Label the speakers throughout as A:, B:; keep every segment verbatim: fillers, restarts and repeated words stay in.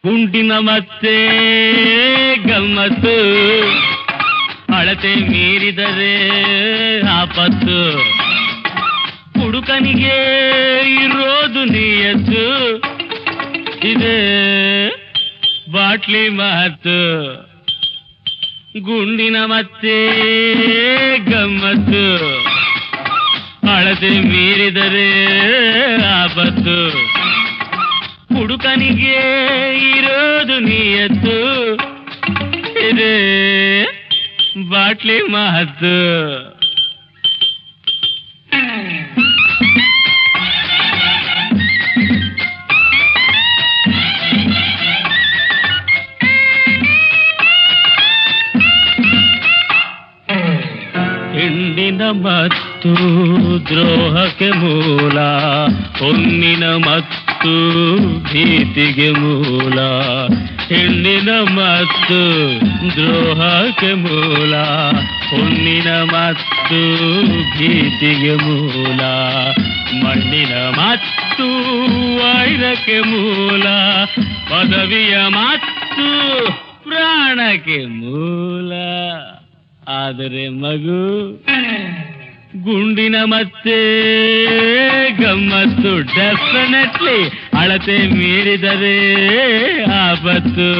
A: ಗುಂಡಿನ ಮತ್ತೆ ಗಮ್ಮತ್ತು, ಅಳತೆ ಮೀರಿದರೆ ಆಪತ್ತು. ಹುಡುಕನಿಗೆ ಇರೋದು ನಿಯತ್ತು, ಇದೆ ಬಾಟ್ಲಿ ಮಾತು. ಗುಂಡಿನ ಮತ್ತೆ ಗಮ್ಮತ್ತು, ಅಳತೆ ಮೀರಿದರೆ ಆಪತ್ತು. ಹುಡುಕನಿಗೆ ಇರೋದು ನಿಯತ್ತು, ಇದೆ ಬಾಟ್ಲಿ ಮಾತು. ಹೆಣ್ಣಿನ ಮತ್ತು ದ್ರೋಹಕ್ಕೆ ಮೂಲ, ಹೊನ್ನಿನ ಮತ್ತು ಭೀತಿಗೆ ಮೂಲ. ಹೆಣ್ಣಿನ ಮತ್ತು ದ್ರೋಹಕ್ಕೆ ಮೂಲ, ಹೊನ್ನಿನ ಮತ್ತು ಭೀತಿಗೆ ಮೂಲ. ಮಣ್ಣಿನ ಮತ್ತು ವೈರಕ್ಕೆ ಮೂಲ, ಪದವಿಯ ಮತ್ತು ಪ್ರಾಣಕ್ಕೆ ಮೂಲ. ಆದರೆ ಮಗು ಗುಂಡಿನ ಮತ್ತೆ ಗಮ್ಮತ್ತು, ಡೆಫಿನೆಟ್ಲಿ ಅಳತೆ ಮೀರಿದರೆ ಆಪತ್ತು.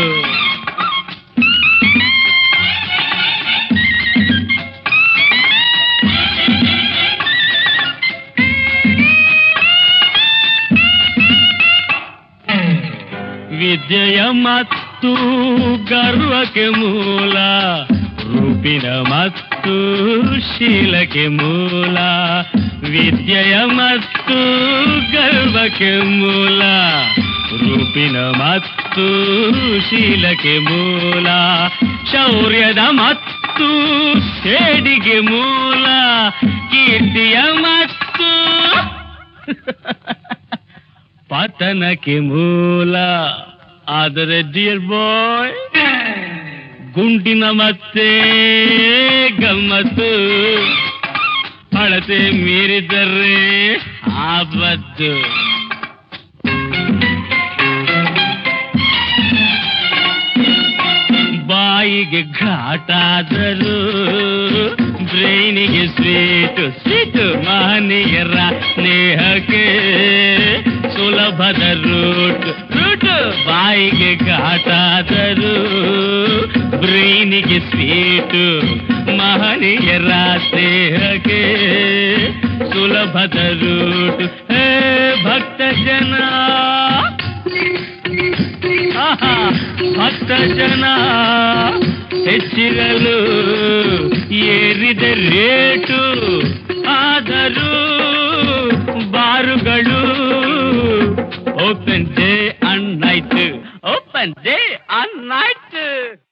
A: ವಿದ್ಯೆಯ ಮತ್ತು ಗರ್ವಕ್ಕೆ ಮೂಲ, ರೂಪಿನ ಮತ್ತು ಶೀಲಕ್ಕೆ ಮೂಲ. ವಿದ್ಯೆಯ ಮತ್ತು ಗರ್ವಕ್ಕೆ ಮೂಲ, ರೂಪಿನ ಮತ್ತು ಶೀಲಕ್ಕೆ ಮೂಲ. ಶೌರ್ಯದ ಮತ್ತು ಸೇಡಿಗೆ ಮೂಲ, ಕೀರ್ತಿಯ ಮತ್ತು ಪತನಕ್ಕೆ ಮೂಲ. ಆದರೆ ಡಿಯರ್ ಬಾಯ್, ಗುಂಡಿನ ಮತ್ತೆ ಗಮ್ಮತ್ತು, ಅಳತೆ ಮೀರಿದರೆ ಆಪತ್ತು. ಬಾಯಿಗೆ ಘಾಟಾದರೂ ಬ್ರೈನಿಗೆ ಸ್ವೀಟು ಸ್ವೀಟು. ಮಹನೀಯರ ಸ್ನೇಹಕ್ಕೆ ಸುಲಭದ ರೂಟ್ ರೂಟು. ಬಾಯಿಗೆ ಘಾಟಾದರೂ ಬ್ರೈನಿಗೆ ಸ್ವೀಟು, ಮಹನೀಯರ ಸ್ನೇಹಕ್ಕೆ ಸುಲಭದ ರೂಟು. ಹೇ ಭಕ್ತ ಜನ, ಭಕ್ತ ಜನ ಹೆಚ್ಚಿರಲು ಏರಿದ ರೇಟು. ಆದರೂ ಬಾರುಗಳು open day and night, open day and night.